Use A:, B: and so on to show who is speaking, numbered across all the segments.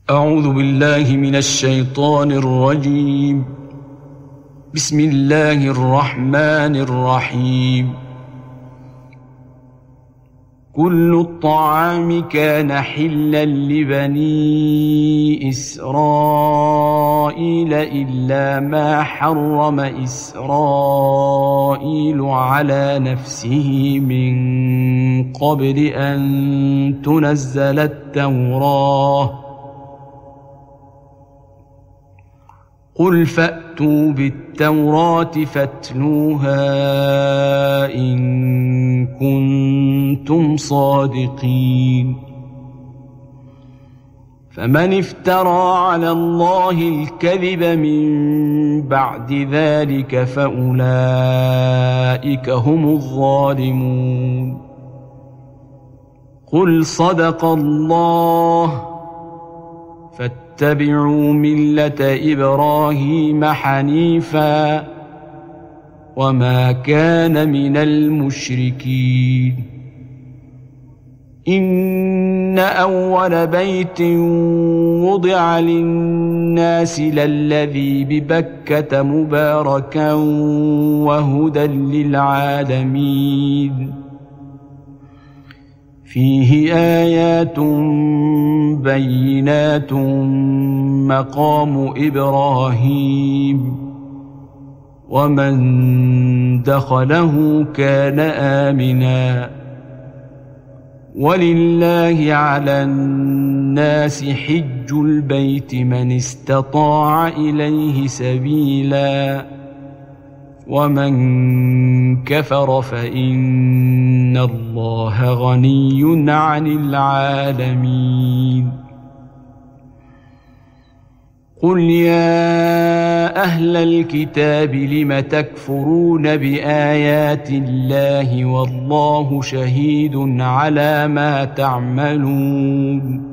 A: أعوذ بالله من الشيطان الرجيم. بسم الله الرحمن الرحيم. كل الطعام كان حلا لبني إسرائيل إلا ما حرم إسرائيل على نفسه من قبل أن تنزل التوراة. قل فأتوا بالتوراة فاتلوها إن كنتم صادقين. فمن افترى على الله الكذب من بعد ذلك فأولئك هم الظالمون. قل صدق الله. فاتبعوا ملة إبراهيم حنيفا وما كان من المشركين. إن أول بيت وضع للناس للذي ببكة مباركا وهدى للعالمين. فيه آيات بينات مقام إبراهيم ومن دخله كان آمنا. ولله على الناس حج البيت من استطاع إليه سبيلا ومن كفر فإن الله غني عن العالمين. قل يا أهل الكتاب لم تكفرون بآيات الله والله شهيد على ما تعملون.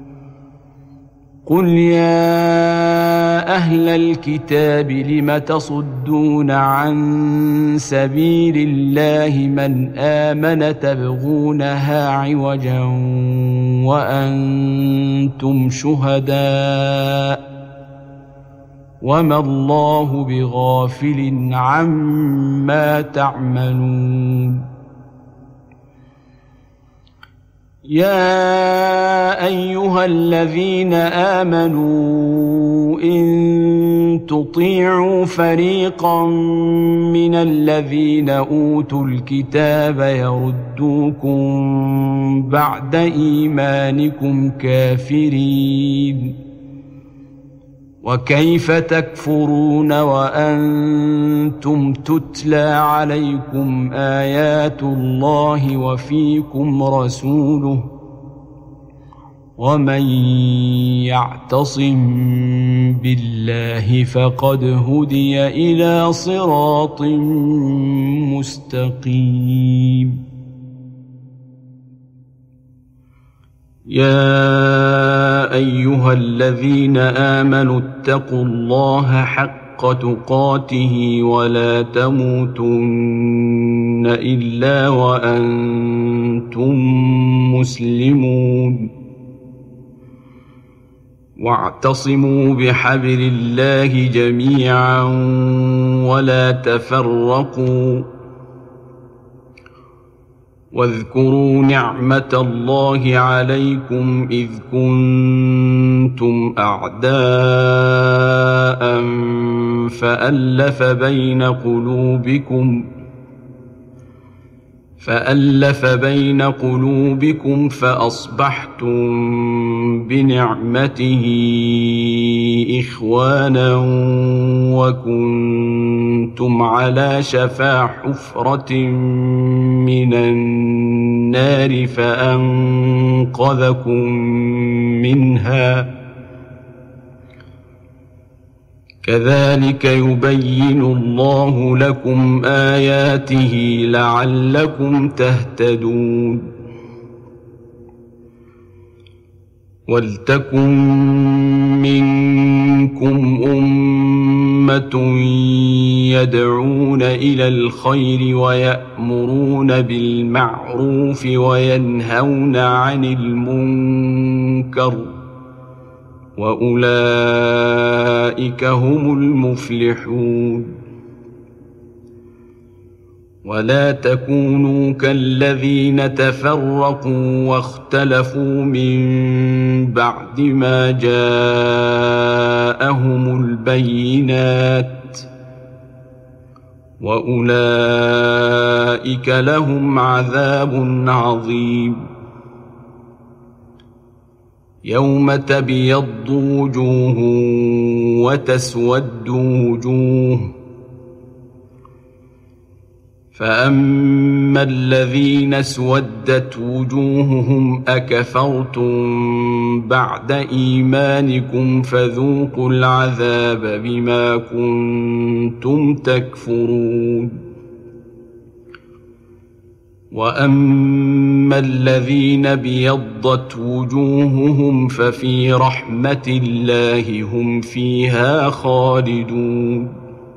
A: قل يا أهل الكتاب لم تصدون عن سبيل الله من آمن تبغونها عوجا وأنتم شهداء وما الله بغافل عما تعملون. يا أيها الذين آمنوا إن تطيعوا فريقا من الذين أوتوا الكتاب يردوكم بعد إيمانكم كافرين. وكيف تكفرون وأنتم تتلى عليكم آيات الله وفيكم رسوله ومن يعتصم بالله فقد هدي إلى صراط مستقيم. يا أيها الذين آمنوا اتقوا الله حق تقاته ولا تموتن إلا وأنتم مسلمون. واعتصموا بحبل الله جميعا ولا تفرقوا. واذكروا نعمة الله عليكم إذ كنتم أعداء فألف بين قلوبكم فأصبحتم بنعمته إخوانا وكنتم على شفا حفرة من النار فأنقذكم منها. كذلك يبين الله لكم آياته لعلكم تهتدون. ولتكن منكم أمة يدعون إلى الخير ويأمرون بالمعروف وينهون عن المنكر وأولئك هم المفلحون. ولا تكونوا كالذين تفرقوا واختلفوا من بعد ما جاءهم البينات، وأولئك لهم عذاب عظيم. يوم تبيض وجوه وتسود وجوه، فأما الذين اسودت وجوههم أكفرتم بعد إيمانكم فذوقوا العذاب بما كنتم تكفرون. وأما الذين بيضت وجوههم ففي رحمة الله هم فيها خالدون.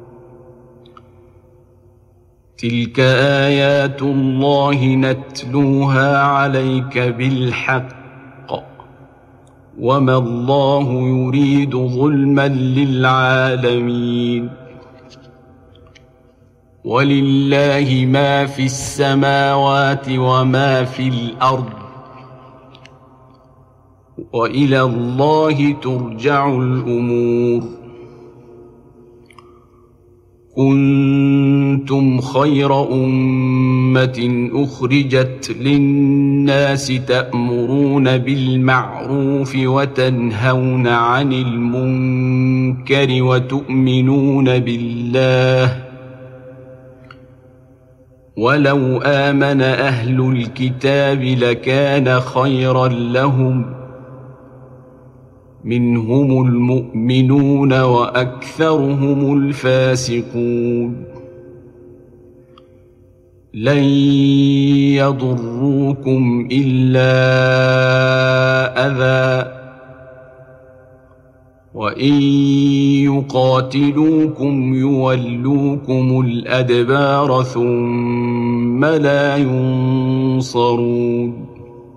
A: تلك آيات الله نتلوها عليك بالحق، وما الله يريد ظلما للعالمين. ولله ما في السماوات وما في الأرض، وإلى الله ترجع الأمور. كنتم خير أمة أخرجت للناس تأمرون بالمعروف وتنهون عن المنكر وتؤمنون بالله، ولو آمن أهل الكتاب لكان خيرا لهم، منهم المؤمنون وأكثرهم الفاسقون. لن يضروكم إلا أذى، وإن يقاتلوكم يولوكم الأدبار ثم لا ينصرون.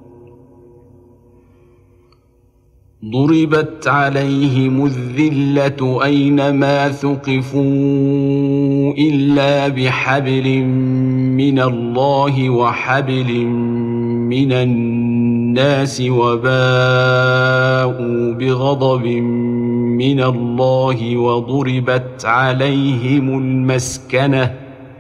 A: ضربت عليهم الذلة أينما ثقفوا إلا بحبل من الله وحبل من الناس، وباءوا بغضب من الله وضربت عليهم المسكنة،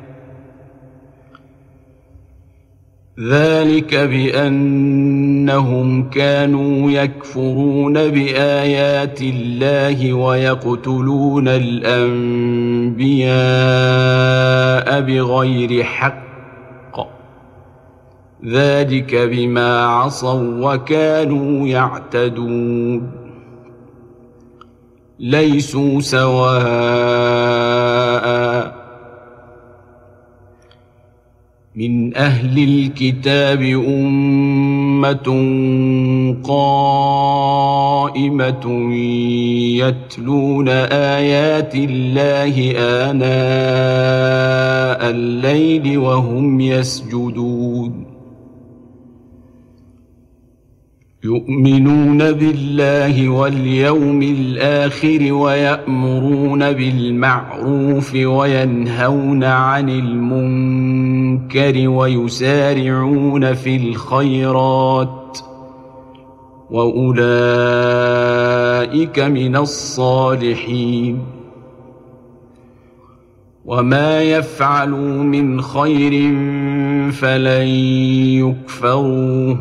A: ذلك بأنهم كانوا يكفرون بآيات الله ويقتلون الأنبياء بغير حق، ذلك بما عصوا وكانوا يعتدون. ليسوا سواء، من أهل الكتاب أمة قائمة يتلون آيات الله آناء الليل وهم يسجدون، يؤمنون بالله واليوم الآخر ويأمرون بالمعروف وينهون عن المنكر ويسارعون في الخيرات، وأولئك من الصالحين. وما يفعلوا من خير فلن يكفروه،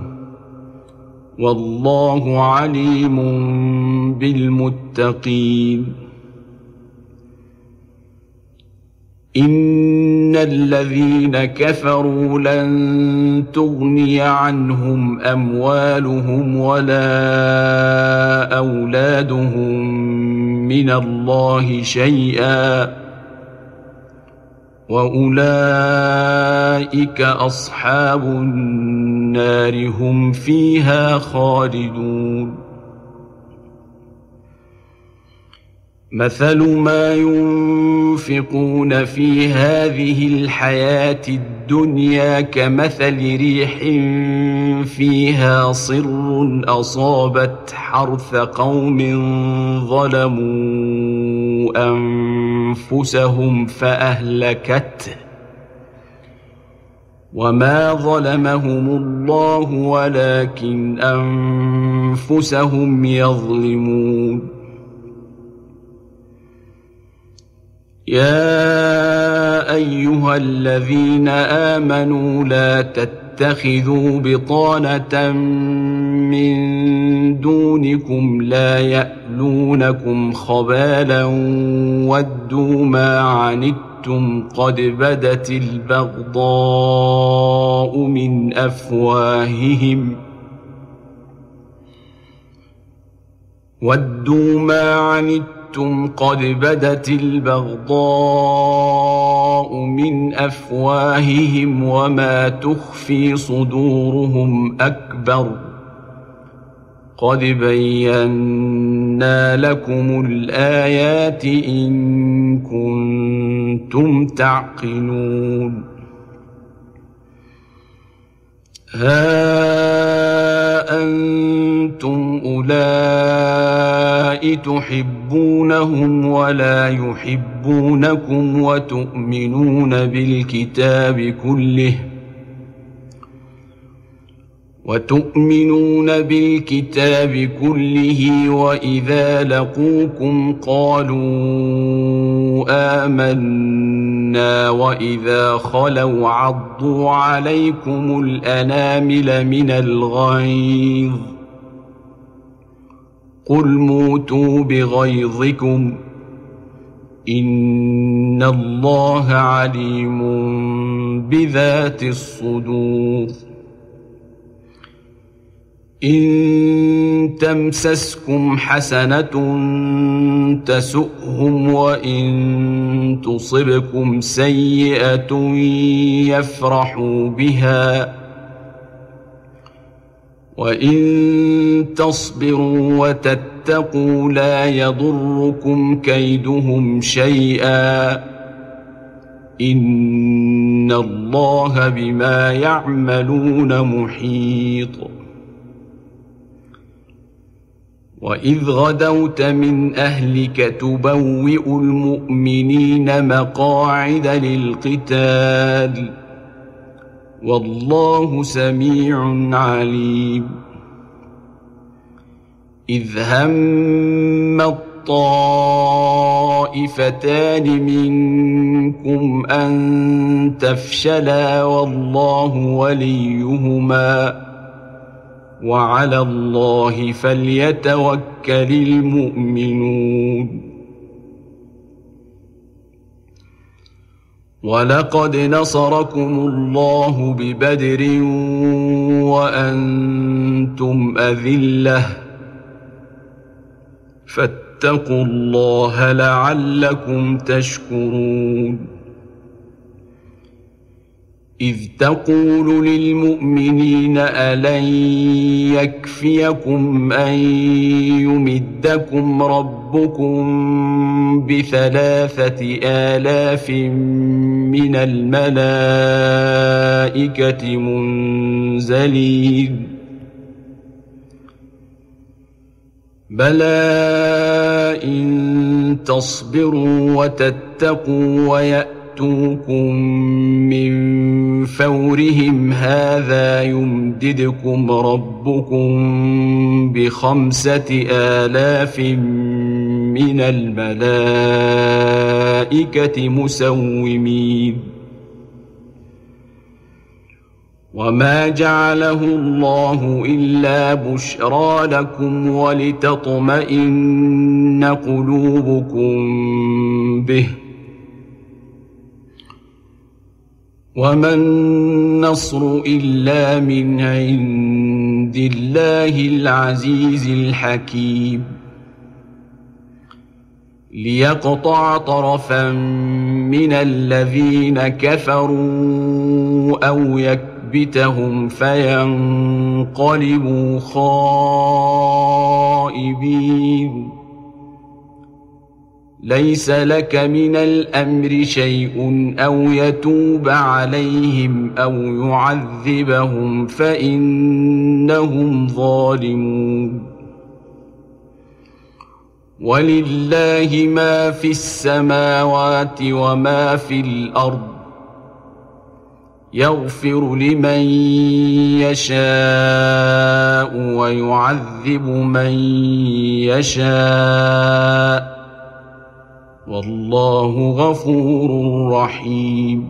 A: والله عليم بالمتقين. إن الذين كفروا لن تغني عنهم أموالهم ولا أولادهم من الله شيئا، وأولئك أصحاب النار هم فيها خالدون. مثل ما ينفقون في هذه الحياة الدنيا كمثل ريح فيها صر أصابت حرث قوم ظلموا أنفسهم فأهلكته وما ظلمهم الله ولكن أنفسهم يظلمون يا أيها الذين آمنوا لا تتخذوا بطانة من دونكم لا يألونكم خبالا ودوا ما عنتم قد بدت البغضاء من أفواههم قد بدت البغضاء من أفواههم وما تخفي صدورهم أكبر قد بينا لكم الآيات إن كنتم تعقلون ها أنتم أولئك تحبونهم ولا يحبونكم وتؤمنون بالكتاب كله وإذا لقوكم قالوا آمنا وإذا خلوا عضوا عليكم الأنامل من الغيظ قل موتوا بغيظكم إن الله عليم بذات الصدور إن تمسسكم حسنة تسؤهم وإن تصبكم سيئة يفرحوا بها وإن تصبروا وتتقوا لا يضركم كيدهم شيئا إن الله بما يعملون محيط وإذ غدوت من أهلك تبوئ المؤمنين مقاعد للقتال والله سميع عليم إذ هم الطائفتان منكم أن تفشلا والله وليهما وعلى الله فليتوكل المؤمنون ولقد نصركم الله ببدر وأنتم أذلة فاتقوا الله لعلكم تشكرون إذ تقول للمؤمنين ألن يكفيكم أن يمدكم ربكم ب3,000 من الملائكة منزلين بلى إن تصبروا وتتقوا ويأتوكم من فورهم هذا يمددكم ربكم ب5,000 من الملائكة مسومين وما جعله الله إلا بشرى لكم ولتطمئن قلوبكم به وما النصر إلا من عند الله العزيز الحكيم ليقطع طرفا من الذين كفروا أو يكبتهم فينقلبوا خائبين ليس لك من الأمر شيء أو يتوب عليهم أو يعذبهم فإنهم ظالمون ولله ما في السماوات وما في الأرض يغفر لمن يشاء ويعذب من يشاء والله غفور رحيم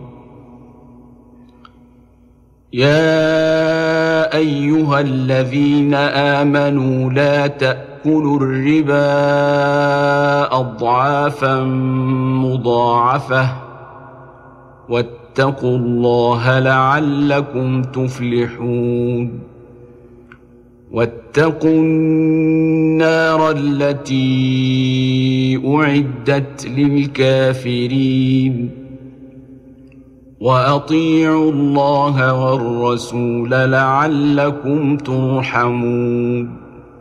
A: يا أيها الذين آمنوا لا تأكلوا الربا أضعافا مضاعفة واتقوا الله لعلكم تفلحون واتقوا النار التي أعدت للكافرين وأطيعوا الله والرسول لعلكم ترحمون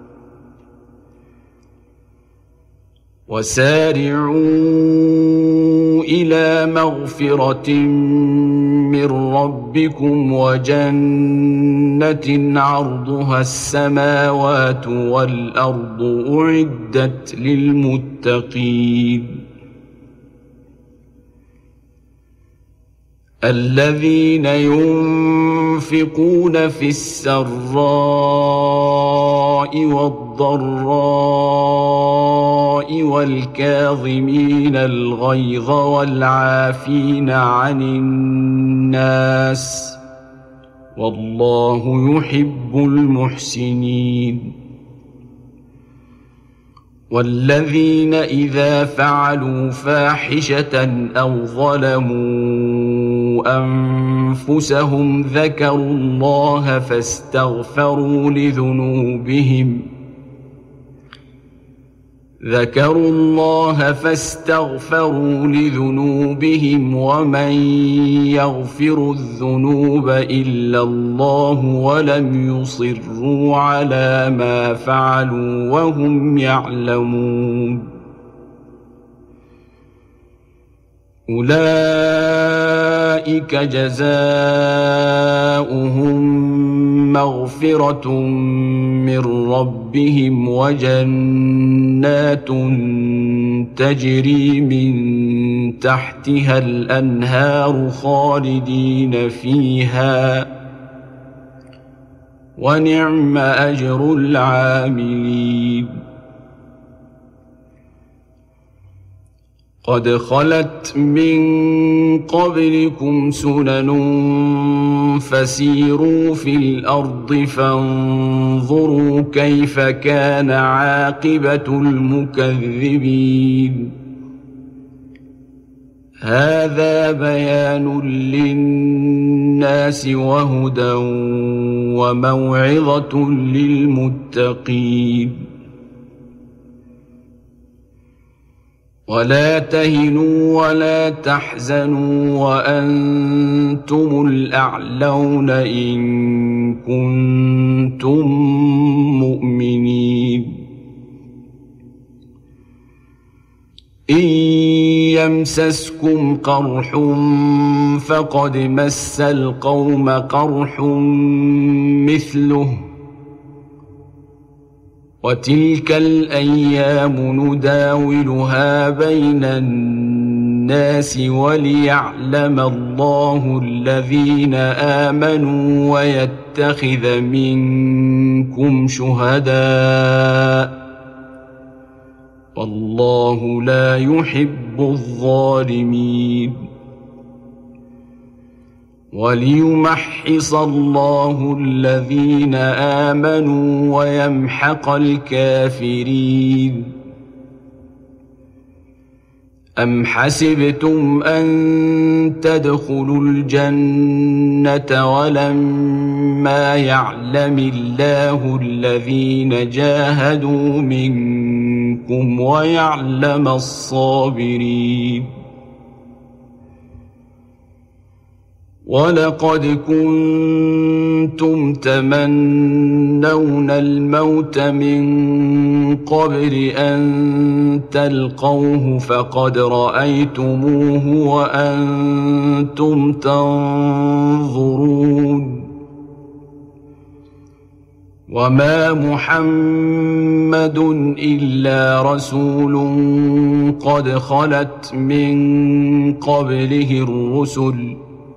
A: وسارعوا إلى مغفرة من ربكم وجنة عرضها السماوات والأرض أعدت للمتقين الذين ينفقون في السراء والضراء والكاظمين الغيظ والعافين عن الناس والله يحب المحسنين والذين إذا فعلوا فاحشة أو ظلموا أنفسهم ذكروا الله فاستغفروا لذنوبهم ومن يغفر الذنوب إلا الله ولم يصروا على ما فعلوا وهم يعلمون أولئك جزاؤهم مغفرة من ربهم وجنات تجري من تحتها الأنهار خالدين فيها ونعم أجر العاملين قد خلت من قبلكم سنن فسيروا في الأرض فانظروا كيف كان عاقبة المكذبين هذا بيان للناس وهدى وموعظة للمتقين ولا تهنوا ولا تحزنوا وأنتم الأعلون إن كنتم مؤمنين إن يمسسكم قرح فقد مس القوم قرح مثله وتلك الأيام نداولها بين الناس وليعلم الله الذين آمنوا ويتخذ منكم شهداء والله لا يحب الظالمين وليمحص الله الذين آمنوا ويمحق الكافرين أم حسبتم أن تدخلوا الجنة ولما يعلم الله الذين جاهدوا منكم ويعلم الصابرين ولقد كنتم تمنون الموت من قبل أن تلقوه فقد رأيتموه وأنتم تنظرون وما محمد إلا رسول قد خلت من قبله الرسل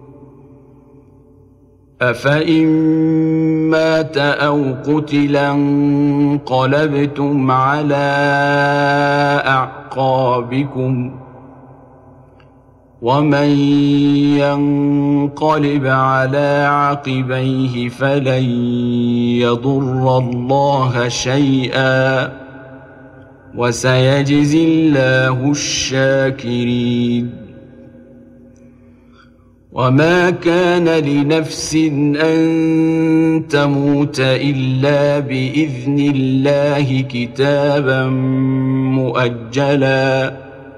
A: أفإن مات أو قتلا انقلبتم على أعقابكم ومن ينقلب على عقبيه فلن يضر الله شيئا وسيجزي الله الشاكرين وما كان لنفس أن تموت إلا بإذن الله كتابا مؤجلا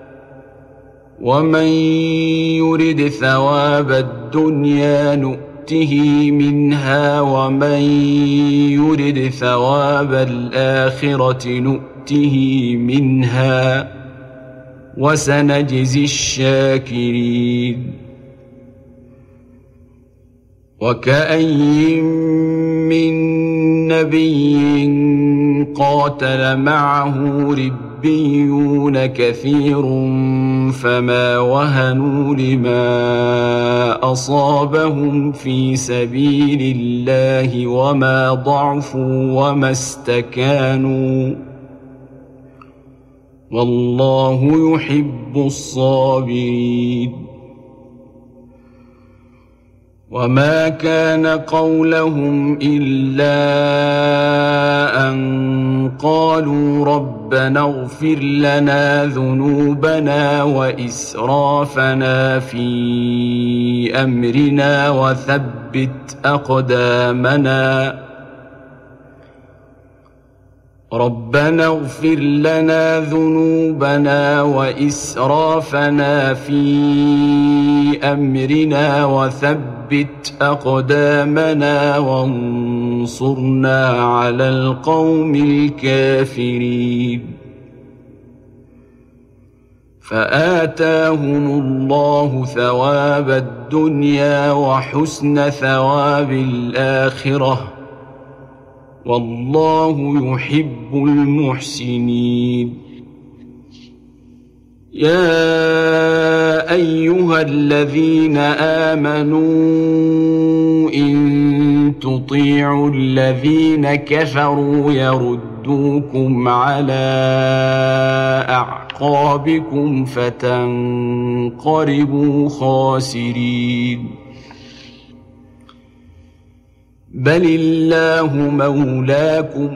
A: ومن يرد ثواب الدنيا نؤته منها ومن يرد ثواب الآخرة نؤته منها وسنجزي الشاكرين وكأين من نبي قاتل معه ربيون كثير فما وهنوا لما أصابهم في سبيل الله وما ضعفوا وما استكانوا والله يحب الصابرين وما كان قولهم إلا أن قالوا ربنا اغفر لنا ذنوبنا وإسرافنا في أمرنا وثبت أقدامنا ربنا اغفر لنا ذنوبنا وإسرافنا في أمرنا وثبت أقدامنا وانصرنا على القوم الكافرين فآتاهم الله ثواب الدنيا وحسن ثواب الآخرة والله يحب المحسنين يا أيها الذين آمنوا إن تطيعوا الذين كفروا يردوكم على أعقابكم فتنقلبوا خاسرين بل الله مولاكم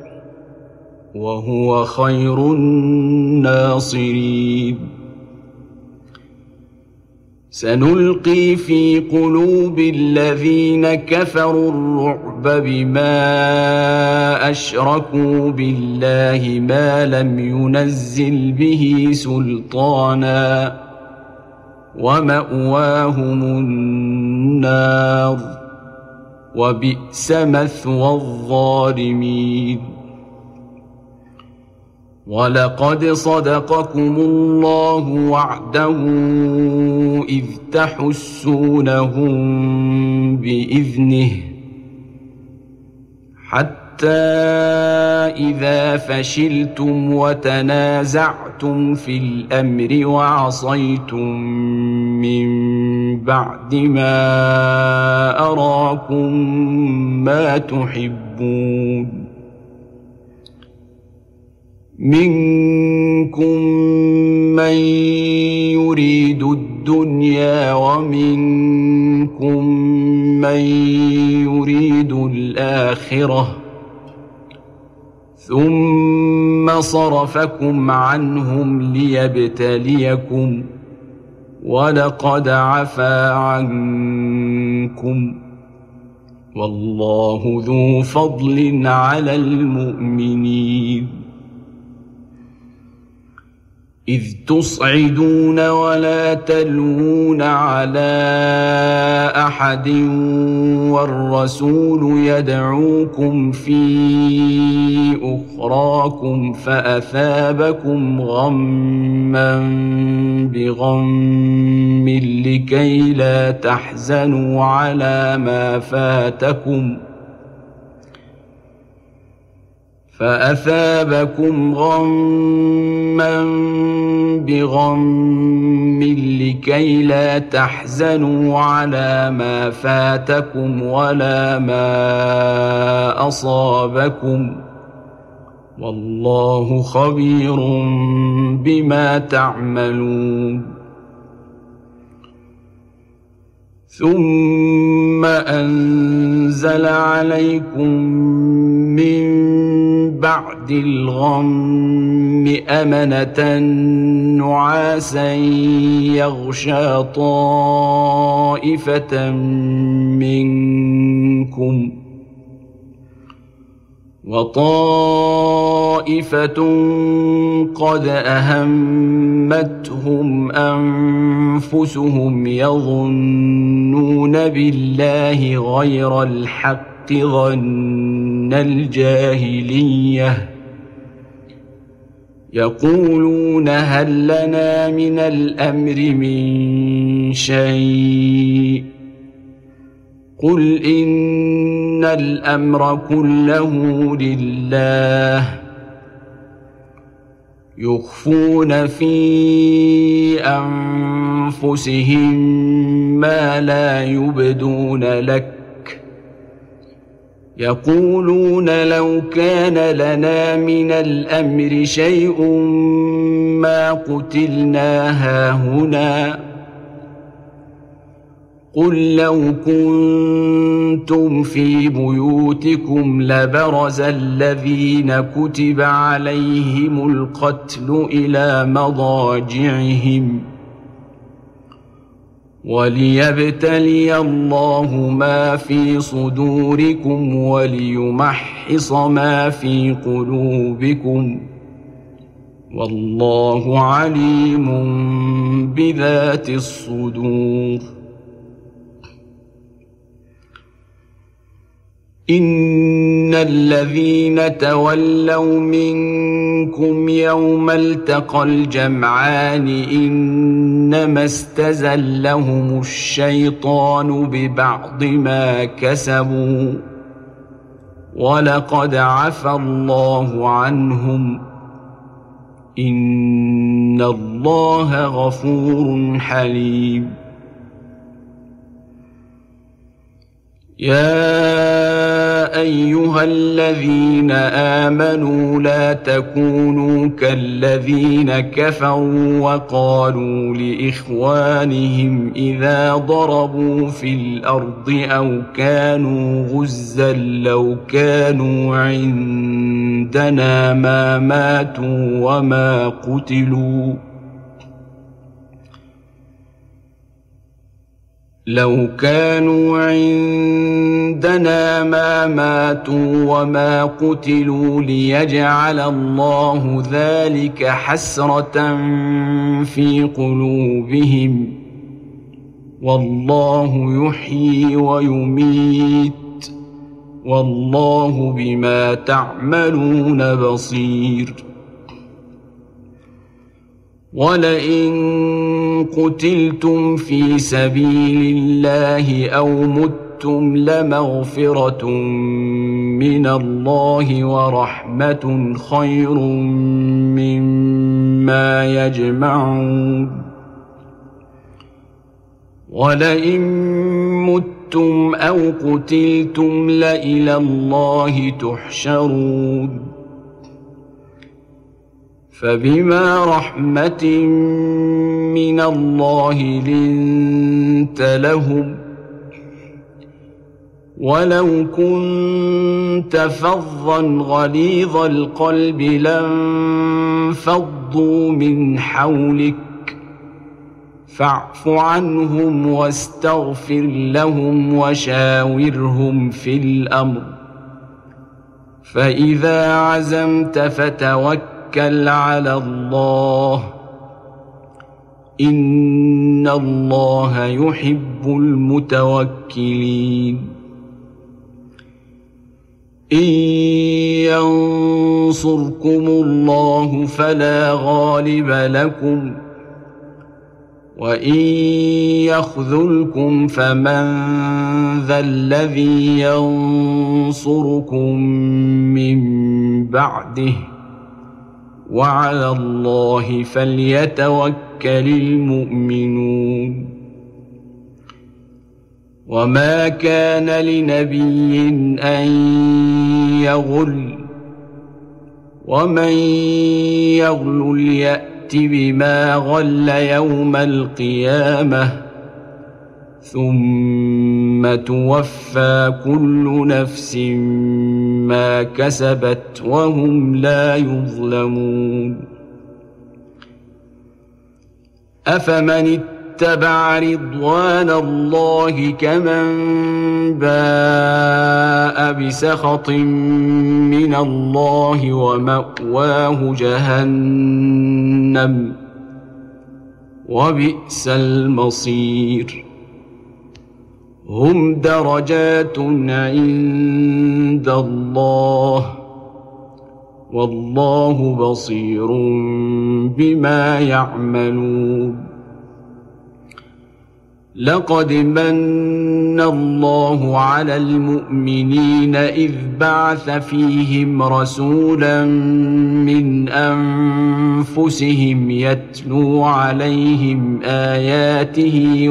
A: وهو خير الناصرين سنلقي في قلوب الذين كفروا الرعب بما أشركوا بالله ما لم ينزل به سلطانا ومأواهم النار وبئس مثوى الظالمين ولقد صدقكم الله وعده إذ تحسونهم بإذنه حتى إذا فشلتم وتنازعتم في الأمر وعصيتم من بعد ما أراكم ما تحبون منكم من يريد الدنيا ومنكم من يريد الآخرة ثم صرفكم عنهم ليبتليكم ولقد عفا عنكم والله ذو فضل على المؤمنين إذ تصعدون ولا تلوون على أحد والرسول يدعوكم في أخراكم فأثابكم غما بغم لكي لا تحزنوا على ما فاتكم فأثابكم غما بغم لكي لا تحزنوا على ما فاتكم ولا ما أصابكم والله خبير بما تعملون ثم أنزل عليكم من بعد الغم أمنة نعاسا يغشى طائفة منكم وطائفة قد أهمتهم أنفسهم يظنون بالله غير الحق ظن الجاهلية يقولون هل لنا من الأمر من شيء قل إن الأمر كله لله يخفون في أنفسهم ما لا يبدون لك يقولون لو كان لنا من الأمر شيء ما قتلنا هاهنا قل لو كنتم في بيوتكم لبرز الذين كتب عليهم القتل إلى مضاجعهم وليبتلي الله ما في صدوركم وليمحص ما في قلوبكم والله عليم بذات الصدور إن الذين تولوا منكم يوم التقى الجمعان إنما استزلهم الشيطان ببعض ما كسبوا ولقد عفى الله عنهم إن الله غفور حليم يا أيها الذين آمنوا لا تكونوا كالذين كفروا وقالوا لإخوانهم إذا ضربوا في الأرض أو كانوا غزا لو كانوا عندنا ما ماتوا وما قتلوا لو كانوا عندنا ما ماتوا وما قتلوا ليجعل الله ذلك حسرة في قلوبهم والله يحيي ويميت والله بما تعملون بصير ولئن قتلتم في سبيل الله أو متم لمغفرة من الله ورحمة خير مما يجمعون ولئن متم أو قتلتم لإلى الله تحشرون فبما رحمة من الله لنت لهم ولو كنت فظا غليظ القلب لانفضوا من حولك فاعف عنهم واستغفر لهم وشاورهم في الأمر فإذا عزمت فتوكل على الله إن الله يحب المتوكلين إن ينصركم الله فلا غالب لكم وإن يخذلكم فمن ذا الذي ينصركم من بعده وعلى الله فليتوكل المؤمنون وما كان لنبي أن يغل ومن يغل يأت بما غل يوم القيامة ثم توفى كل نفس ما كسبت وهم لا يظلمون أفمن اتبع رضوان الله كمن باء بسخط من الله ومأواه جهنم وبئس المصير هم درجات عند الله والله بصير بما يعملون لقد من الله على المؤمنين إذ بعث فيهم رسولا من أنفسهم يتلو عليهم آياته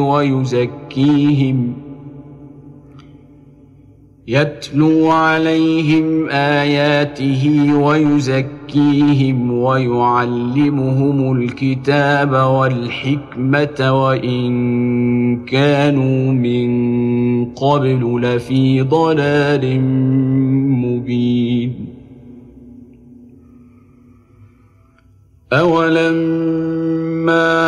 A: ويزكيهم ويعلمهم الكتاب والحكمة وإن كانوا من قبل لفي ضلال مبين أولما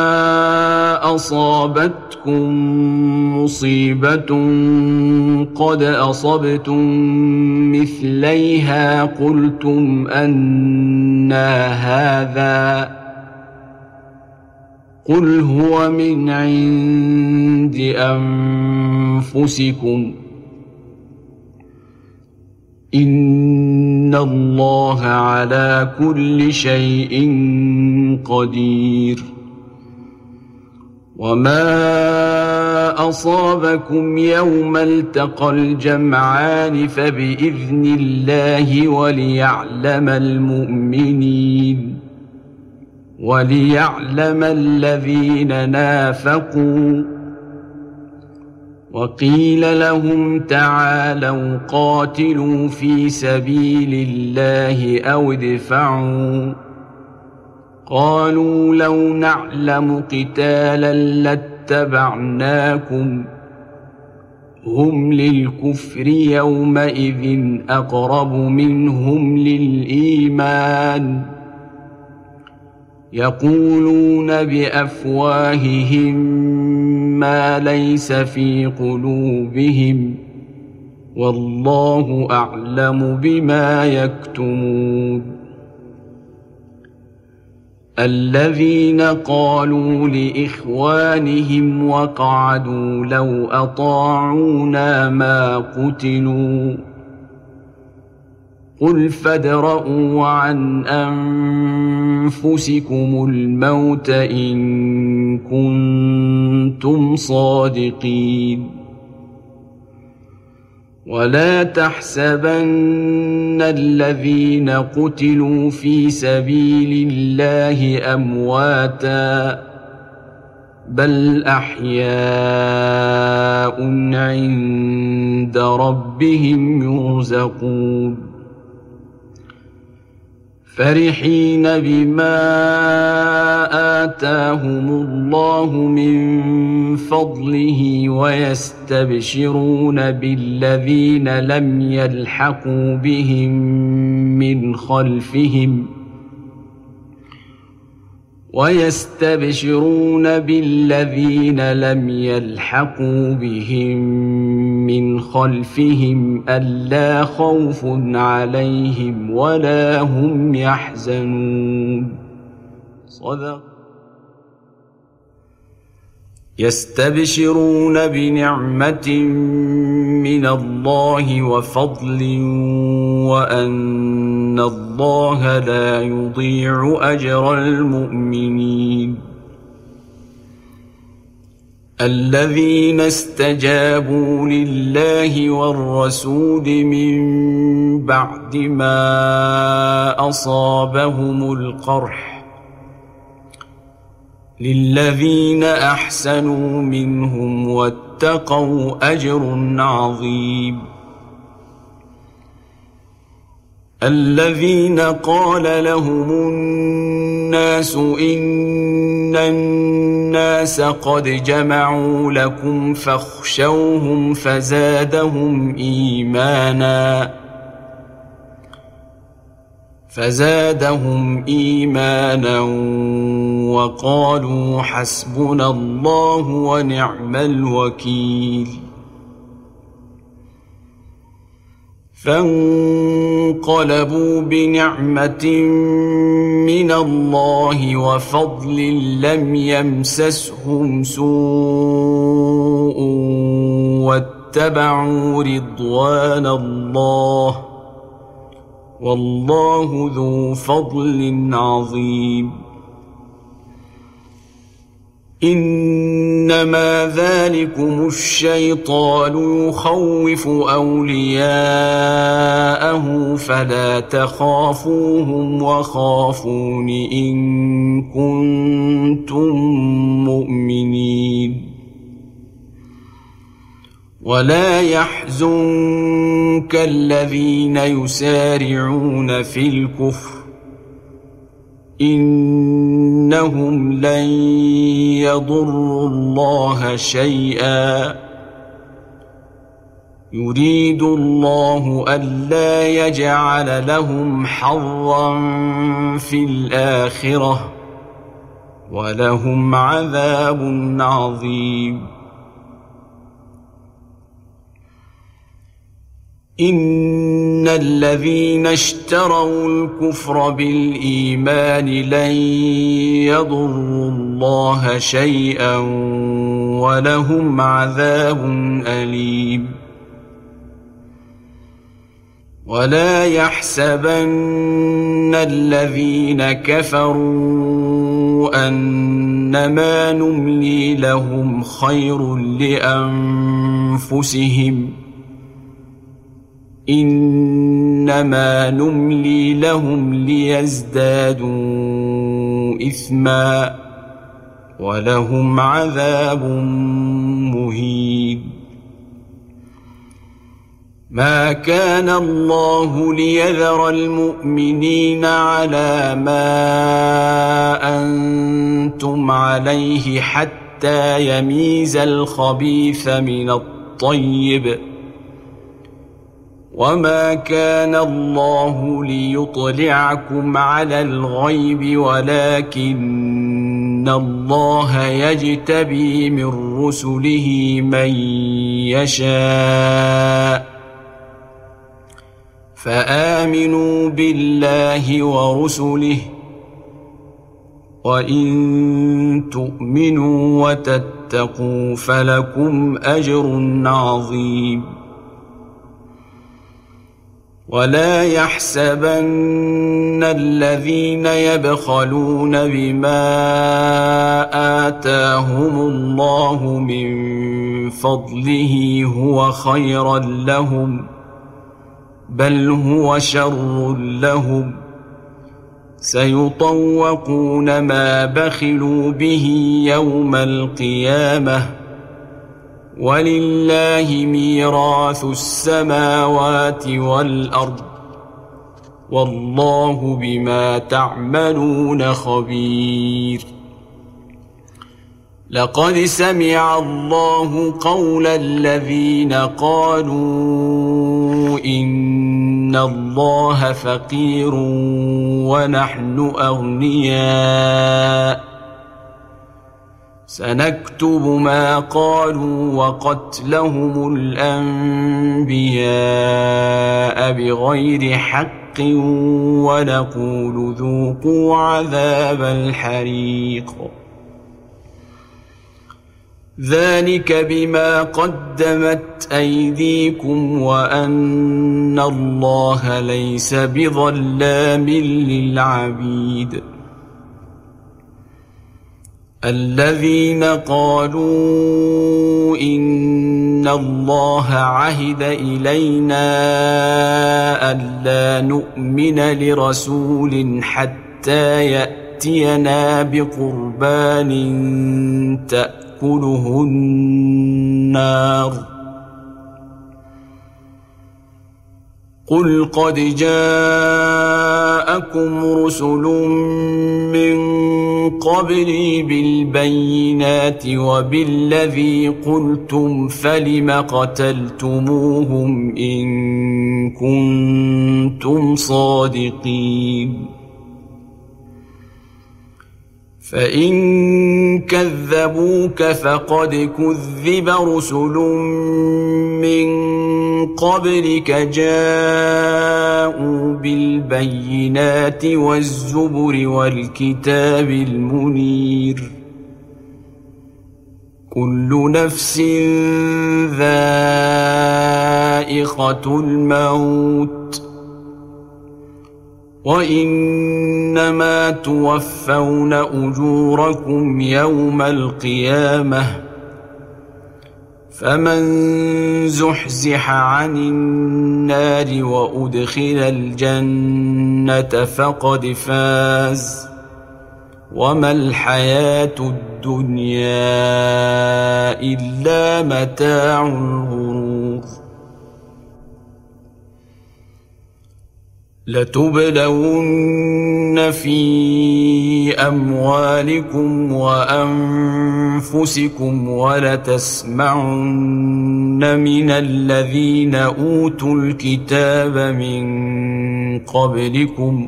A: أصابتكم مصيبة قد أصبتم مثليها قلتم أنى هذا قل هو من عند أنفسكم إن الله على كل شيء قدير وما أصابكم يوم التقى الجمعان فبإذن الله وليعلم الذين نافقوا وقيل لهم تعالوا قاتلوا في سبيل الله أو ادفعوا قالوا لو نعلم قتالا لاتبعناكم هم للكفر يومئذ أقرب منهم للإيمان يقولون بأفواههم ما ليس في قلوبهم والله أعلم بما يكتمون الذين قالوا لإخوانهم وقعدوا لو أطاعونا ما قتلوا قل فادرءوا عن أنفسكم الموت إن كنتم صادقين ولا تحسبن الذين قتلوا في سبيل الله أمواتا بل أحياء عند ربهم يرزقون فرحين بما آتاهم الله من فضله ويستبشرون بالذين لم يلحقوا بهم من خلفهم ألا خوف عليهم ولا هم يحزنون صدق يستبشرون بنعمة من الله وفضل وأن الله لا يضيع أجر المؤمنين الذين استجابوا لله والرسول من بعد ما أصابهم القرح للذين أحسنوا منهم واتقوا أجر عظيم الذين قال لهم الناس إن الناس قد جمعوا لكم فاخشوهم فزادهم إيمانا وقالوا حسبنا الله ونعم الوكيل فانقلبوا بنعمة من الله وفضل لم يمسسهم سوء واتبعوا رضوان الله والله ذو فضل عظيم إنما ذلكم الشيطان يخوف أولياءه فلا تخافوهم وخافون إن كنتم مؤمنين ولا يحزنك الذين يسارعون في الكفر إنهم لن يضروا الله شيئا يريد الله ألا يجعل لهم حظا في الآخرة ولهم عذاب عظيم إن الذين اشتروا الكفر بالإيمان لن يضروا الله شيئا ولهم عذاب أليم ولا يحسبن الذين كفروا أنما نملي لهم خير لأنفسهم إنما نملي لهم ليزدادوا إثما ولهم عذاب مهين ما كان الله ليذر المؤمنين على ما أنتم عليه حتى يميز الخبيث من الطيب وما كان الله ليطلعكم على الغيب ولكن الله يجتبي من رسله من يشاء فآمنوا بالله ورسله وإن تؤمنوا وتتقوا فلكم أجر عظيم ولا يحسبن الذين يبخلون بما آتاهم الله من فضله هو خيرا لهم بل هو شر لهم سيطوقون ما بخلوا به يوم القيامة ولله ميراث السماوات والأرض والله بما تعملون خبير لقد سمع الله قول الذين قالوا إن الله فقير ونحن أغنياء سنكتب ما قالوا وقتلهم الأنبياء بغير حق ونقول ذوقوا عذاب الحريق ذلك بما قدمت أيديكم وأن الله ليس بظلام للعبيد. الذين قالوا إن الله عهد إلينا ألا نؤمن لرسول حتى يأتينا بقربان تأكله النار. قل قد جاءكم رسل من قبلي بالبينات وبالذي قلتم فلم قتلتموهم إن كنتم صادقين. فإن كذبوك فقد كذب رسل من قبلك جاءوا بالبينات والزبر والكتاب المنير. كل نفس ذائقة الموت وإنما توفون أجوركم يوم القيامة. فمن زحزح عن النار وأدخل الجنة فقد فاز وما الحياة الدنيا إلا متاع الغرور. لتبلون في أموالكم وأنفسكم ولتسمعن من الذين أوتوا الكتاب من قبلكم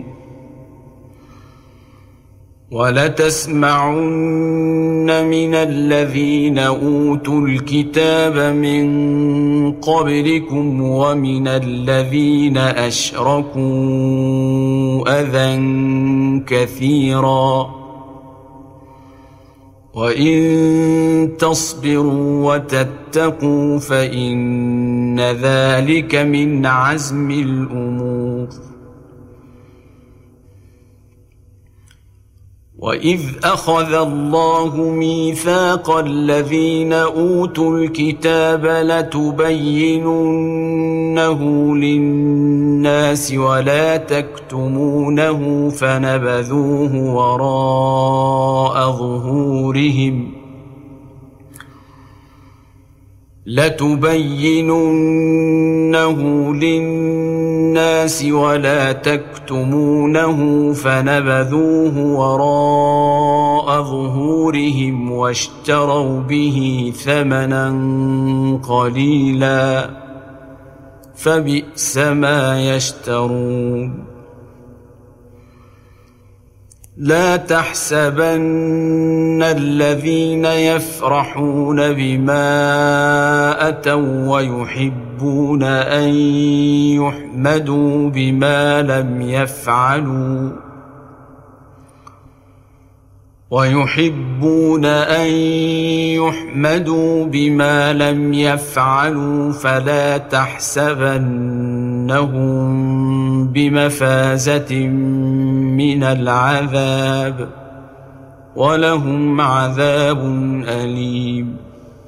A: ومن الذين أشركوا أذى كثيرا وإن تصبروا وتتقوا فإن ذلك من عزم الأمور. وإذ أخذ الله ميثاق الذين أوتوا الكتاب لتبيننه للناس ولا تكتمونه فنبذوه وراء ظهورهم واشتروا به ثمنا قليلا فبئس ما يشترون. لا تحسبن الذين يفرحون بما أتوا ويحبون أن يحمدوا بما لم يفعلوا فلا تحسبنهم بمفازة من العذاب ولهم عذاب أليم.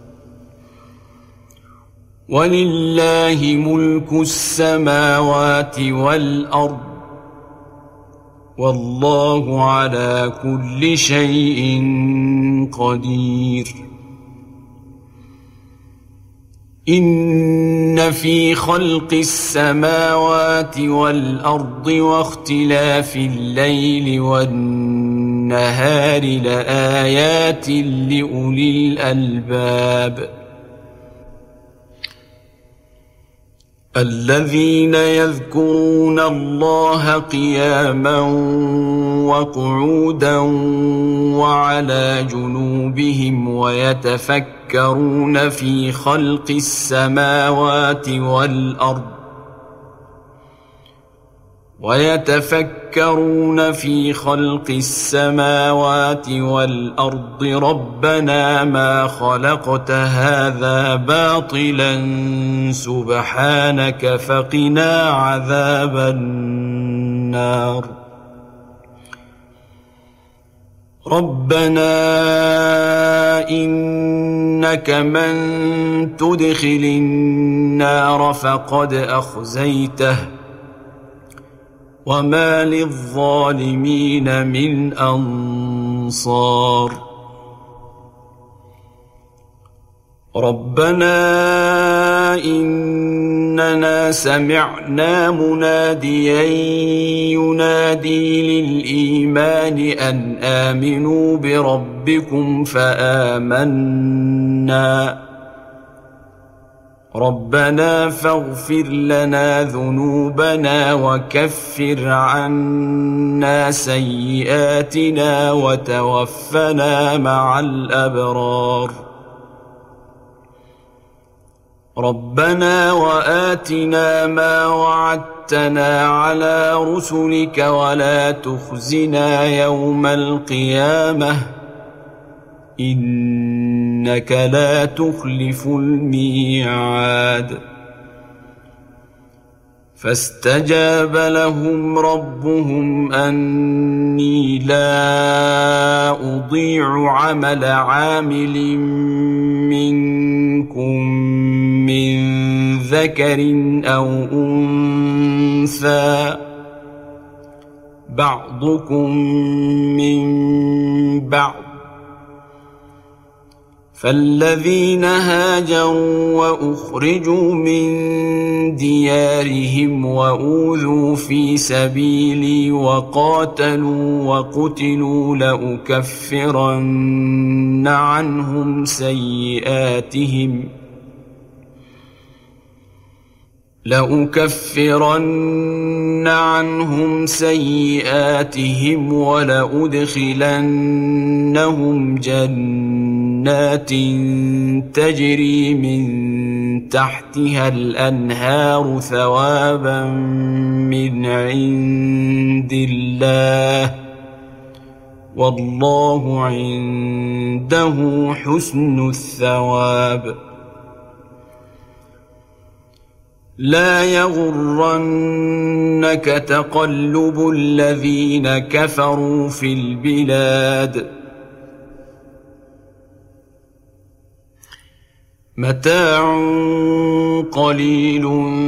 A: ولله ملك السماوات والأرض والله على كل شيء قدير. إن في خلق السماوات والأرض واختلاف الليل والنهار لآيات لأولي الألباب الذين يذكرون الله قياما وقعودا وعلى جنوبهم ويتفكرون في خلق السماوات والأرض يتفكرون في خلق السماوات والأرض ربنا ما خلقت هذا باطلا سبحانك فقنا عذاب النار ربنا إنك من تدخل النار فقد أخزيته وما للظالمين من أنصار ربنا إننا سمعنا مناديا ينادي للإيمان أن آمنوا بربكم فآمنا ربنا فاغفر لنا ذنوبنا وكفر عنا سيئاتنا وتوفنا مع الأبرار ربنا وآتنا ما وعدتنا على رسلك ولا تخزنا يوم القيامة إنك لا تخلف الميعاد فاستجاب لهم ربهم أني لا أضيع عمل عامل منكم من ذكر أو أنثى بعضكم من بعض فالذين هاجروا وأخرجوا من ديارهم وأوذوا في سبيلي وقاتلوا وقتلوا لأكفرن عنهم سيئاتهم ولأدخلنهم جنات تجري من تحتها الأنهار ثوابا من عند الله والله عنده حسن الثواب لا يغرنك تقلب الذين كفروا في البلاد متاع قليل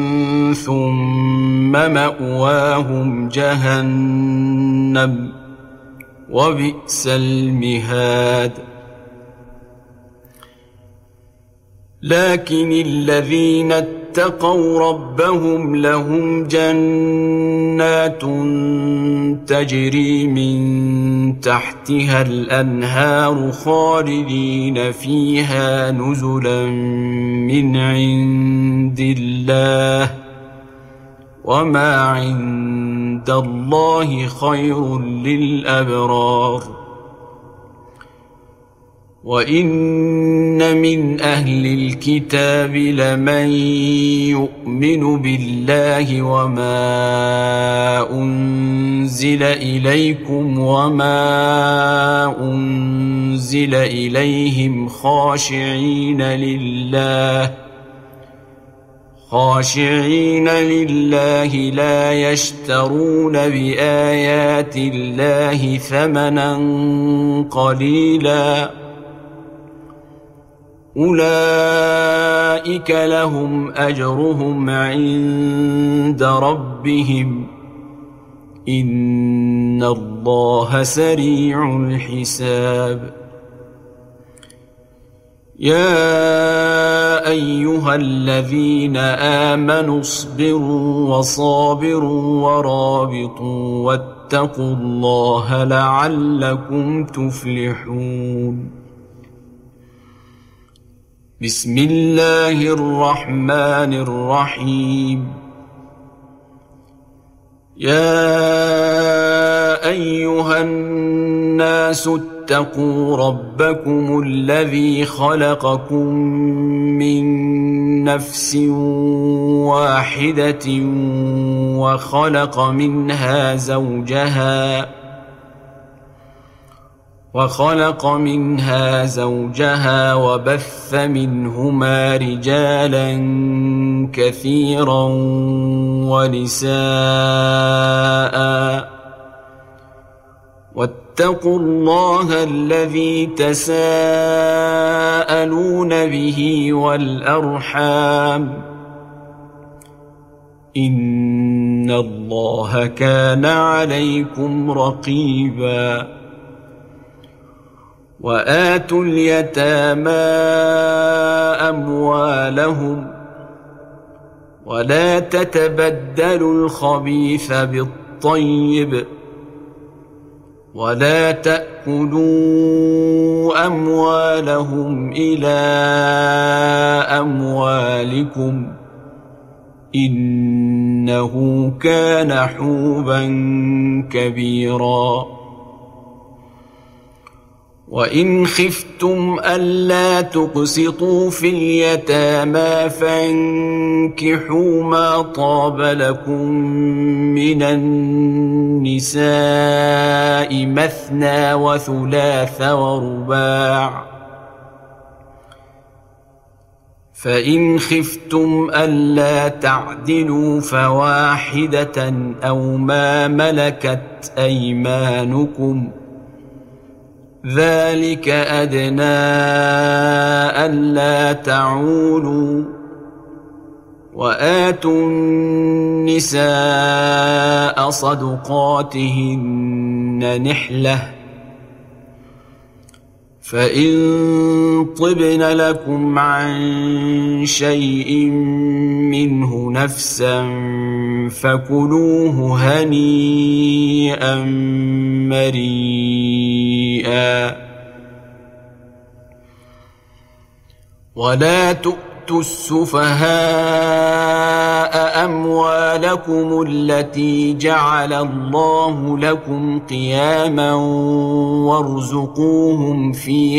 A: ثم مأواهم جهنم وبئس المهاد لكن الذين اتقوا ربهم لهم جنات تجري من تحتها الأنهار خالدين فيها نزلا من عند الله وما عند الله خير للأبرار وإن من أهل الكتاب لمن يؤمن بالله وما أنزل إليكم وما أنزل إليهم خاشعين لله لا يشترون بآيات الله ثمنا قليلا أولئك لهم أجرهم عند ربهم إن الله سريع الحساب يا أيها الذين آمنوا اصبروا وصابروا ورابطوا واتقوا الله لعلكم تفلحون بسم الله الرحمن الرحيم يا أيها الناس واتقوا ربكم الذي خلقكم من نفس واحدة وخلق منها زوجها وبث منهما رجالا كثيرا ونساء واتقوا الله الذي تساءلون به والأرحام إن الله كان عليكم رقيبا وآتوا اليتامى أموالهم ولا تتبدلوا الخبيث بالطيب ولا تأكلوا أموالهم إلى أموالكم إنه كان حوبا كبيرا وإن خفتم ألا تقسطوا في اليتامى فانكحوا ما طاب لكم من النساء مثنى وثلاث ورباع فإن خفتم ألا تعدلوا فواحدة أو ما ملكت أيمانكم ذلك أدنى ألا تعولوا وآتوا النساء صدقاتهن نحلة فإن طبن لكم عن شيء منه نفسا فكلوه هنيئا مريئا ولا تؤتوا السفهاء أموالكم التي جعل الله لكم قياما وارزقوهم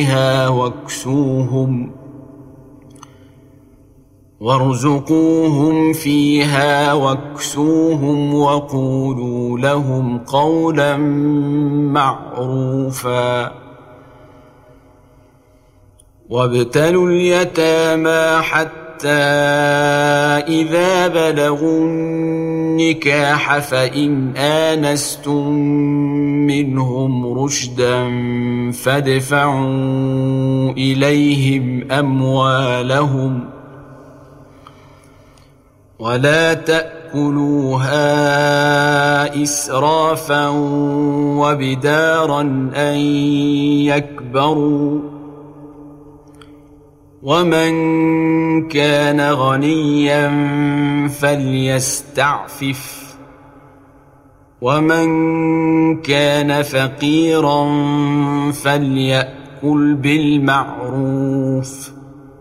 A: فيها واكسوهم وقولوا لهم قولا معروفا وابتلوا اليتامى حتى إذا بلغوا النكاح فإن آنستم منهم رشدا فادفعوا إليهم أموالهم ولا تأكلوها إسرافا وبدارا أن يكبروا ومن كان غنيا فليستعفف ومن كان فقيرا فليأكل بالمعروف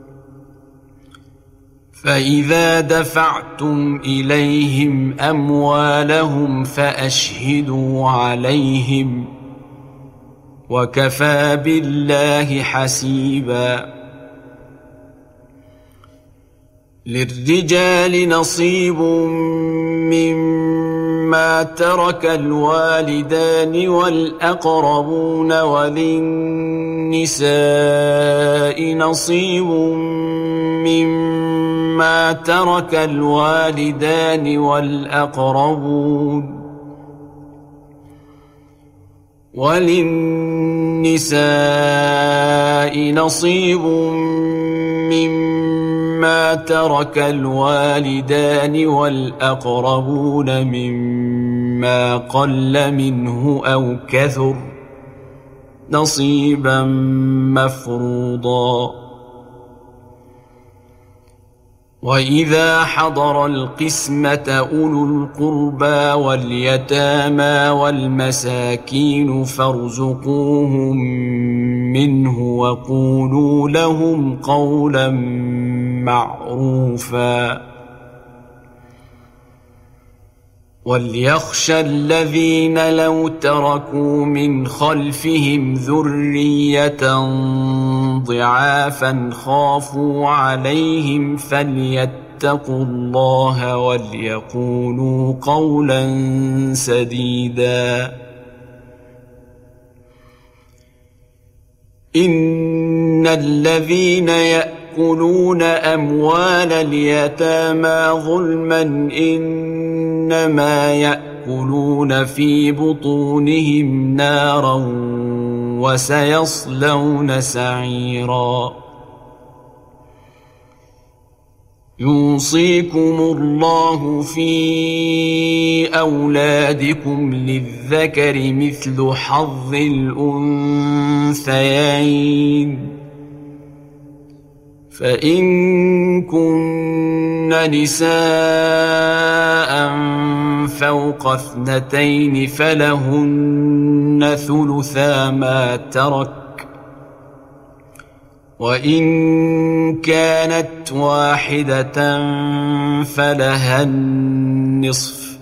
A: فإذا دفعتم إليهم أموالهم فأشهدوا عليهم وكفى بالله حسيبا للرجال نصيب مما ترك الوالدان والأقربون وللنساء نصيب مما ترك الوالدان والأقربون وللنساء نصيب مما ترك الوالدان والأقربون مما قل منه أو كثر نصيبا مفروضا وإذا حضر القسمة أولو القربى واليتامى والمساكين فارزقوهم منه وقولوا لهم قولا معروفا وليخشى الذين لو تركوا من خلفهم ذرية ضعافا خافوا عليهم فليتقوا الله وليقولوا قولا سديدا. إن الذين يأكلون أموال اليتامى ظلما إنما يأكلون في بطونهم نارا وسيصلون سعيرا. يوصيكم الله في أولادكم للذكر مثل حظ الأنثيين، فإن كن نساء فوق 2 فلهن ثلثا ما ترك، وإن كانت واحدة فلها النصف،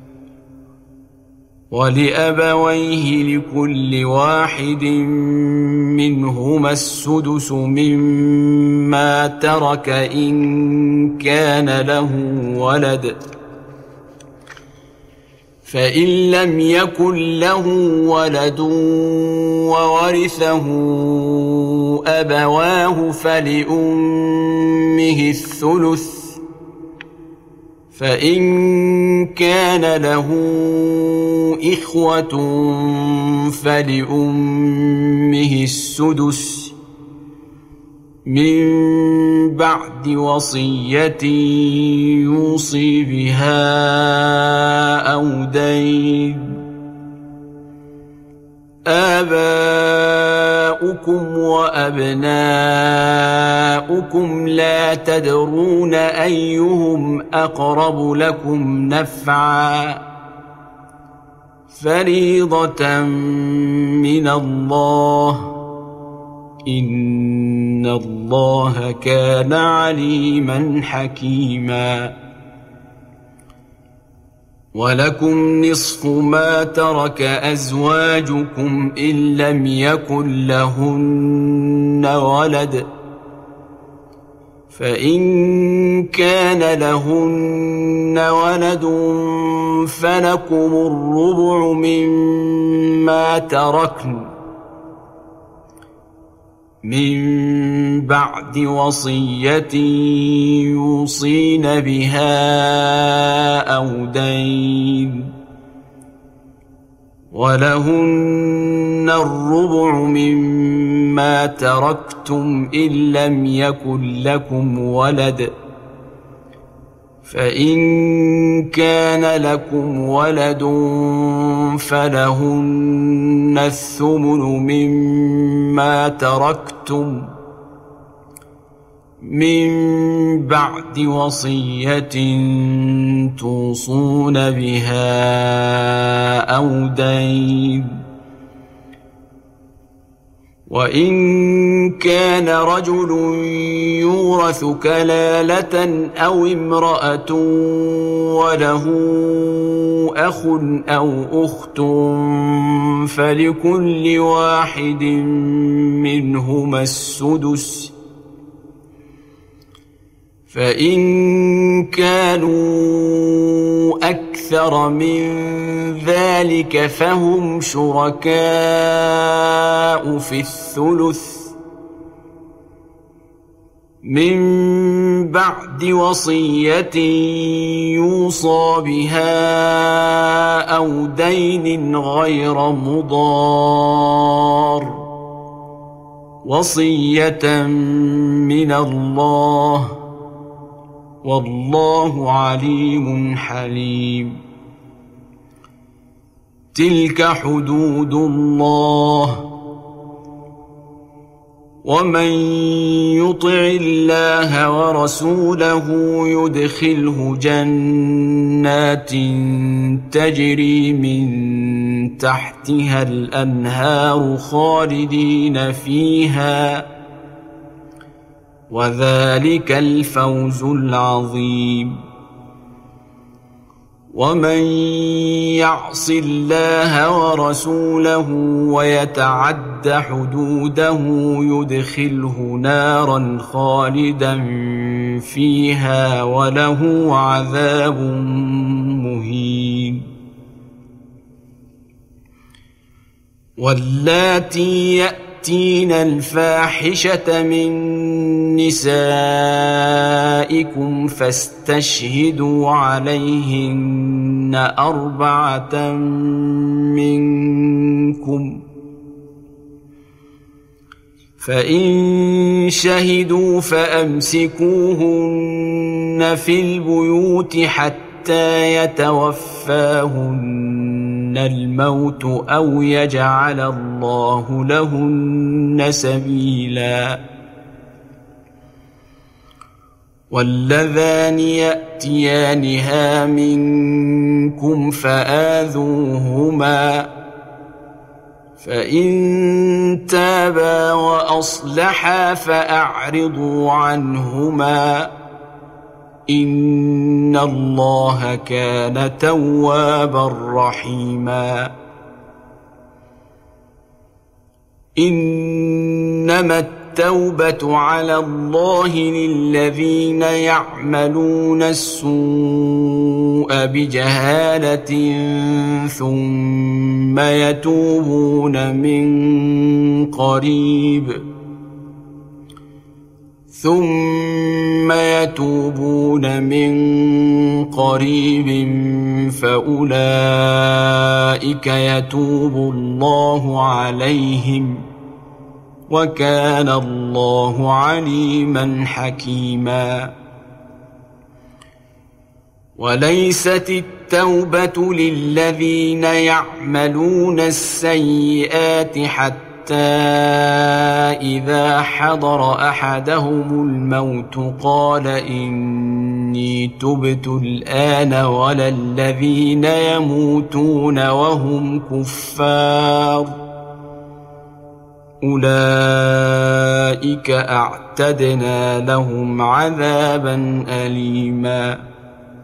A: ولأبويه لكل واحد منهما السدس مما ترك إن كان له ولد، فإن لم يكن له ولد وورثه أبواه فلأمه الثلث، فإن كان له إخوة فلأمه السدس من بعد وصية يوصي بها أو دين. آباؤكم وأبناؤكم لا تدرون أيهم أقرب لكم نفعا، فريضة من الله، إن الله كان عليما حكيما. ولكم نصف ما ترك أزواجكم إن لم يكن لهن ولد، فإن كان لهن ولد فلكم الربع مما تركن من بعد وصية يوصين بها أو دين، ولهن الربع مما تركتم إن لم يكن لكم ولد، فإن كان لكم ولد فلهن الثمن مما تركتم من بعد وصية توصون بها أو دين. وإن كان رجل يورث كلالة أو امرأة وله أخ أو أخت فلكل واحد منهما السدس، فإن كانوا أكثر من ذلك فهم شركاء في الثلث من بعد وصية يوصى بها أو دين غير مضار، وصية من الله، والله عليم حليم. تلك حدود الله، ومن يطع الله ورسوله يدخله جنات تجري من تحتها الأنهار خالدين فيها، وذلك الفوز العظيم. ومن يعص الله ورسوله ويتعد حدوده يدخله نارا خالدا فيها وله عذاب مهين. واللاتي يأتين الفاحشة من نسائكم فاستشهدوا عليهن 4 منكم، فإن شهدوا فأمسكوهن في البيوت حتى يتوفاهن الموت أو يجعل الله لهن سبيلا. واللذان يأتيانها منكم فآذوهما، فإن تابا وأصلحا فأعرضوا عنهما، إن الله كان توابا رحيما. إنما التوبة على الله للذين يعملون السوء بجهالة ثم يتوبون من قريب فأولئك يتوب الله عليهم، وكان الله عليما حكيما. وليست التوبة للذين يعملون السيئات حتى إذا حضر أحدهم الموت قال إني تبت الآن، ولا الذين يموتون وهم كفار، أولئك أعتدنا لهم عذابا أليما.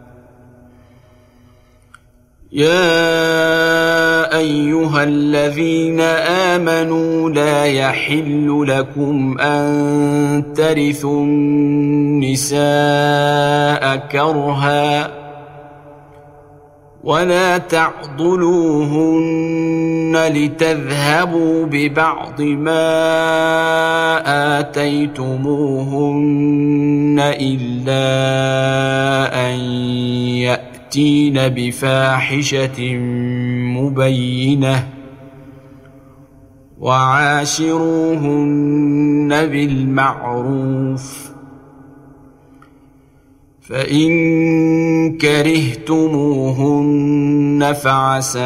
A: يا أيها الذين آمنوا لا يحل لكم أن ترثوا النساء كرها ولا تعضلوهن لتذهبوا ببعض ما آتيتموهن إلا أن يأتين بفاحشة مبينة، وعاشروهن بالمعروف، فإن كرهتموهن فعسى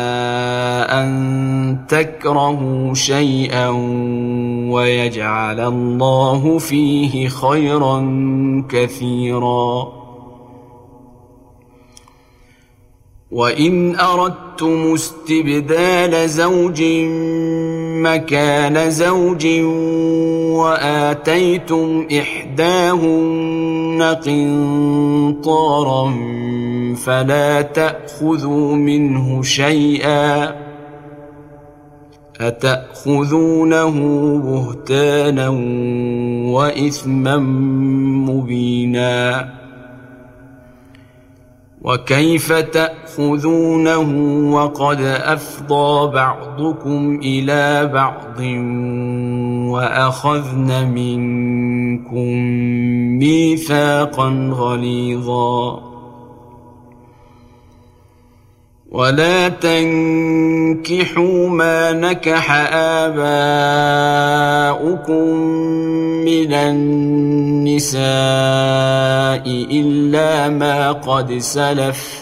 A: أن تكرهوا شيئا ويجعل الله فيه خيرا كثيرا. وإن أردتم استبدال زوج مكان زوج وآتيتم إحداهن قنطارا فلا تأخذوا منه شيئا، أتأخذونه بهتانا وإثما مبينا. وكيف تأخذونه وقد أفضى بعضكم إلى بعض وأخذن منكم ميثاقا غليظا. ولا تنكحوا ما نكح آباؤكم من النساء إلا ما قد سلف،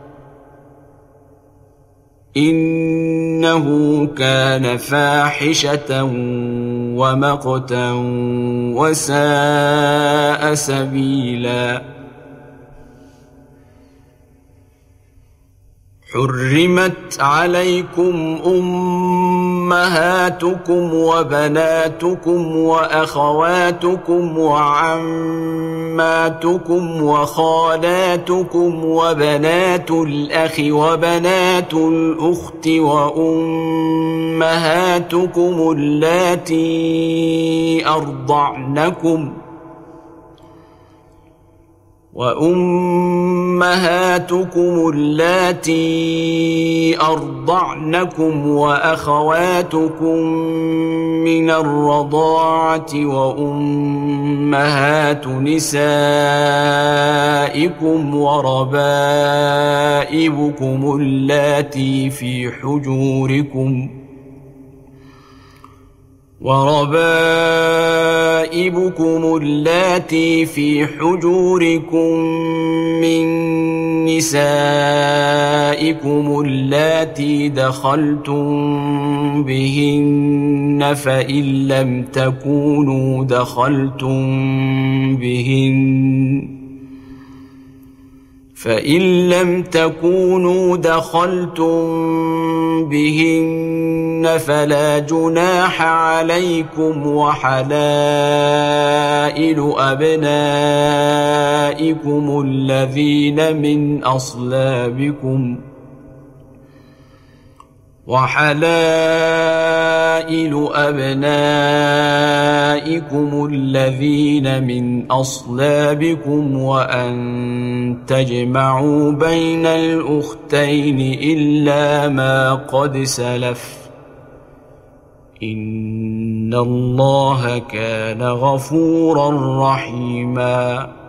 A: إنه كان فاحشة ومقتا وساء سبيلا. حرمت عليكم أمهاتكم وبناتكم وأخواتكم وعماتكم وخالاتكم وبنات الأخ وبنات الأخت وأمهاتكم اللاتي أرضعنكم وأخواتكم من الرضاعة وأمهات نسائكم وربائبكم اللاتي في حجوركم من نسائكم اللاتي دخلتم بهن فإن لم تكونوا دخلتم بهن فلا جناح عليكم وحلائل أبنائكم الذين من أصلابكم وأن تجمعوا بين الأختين إلا ما قد سلف إن الله كان غفورا رحيما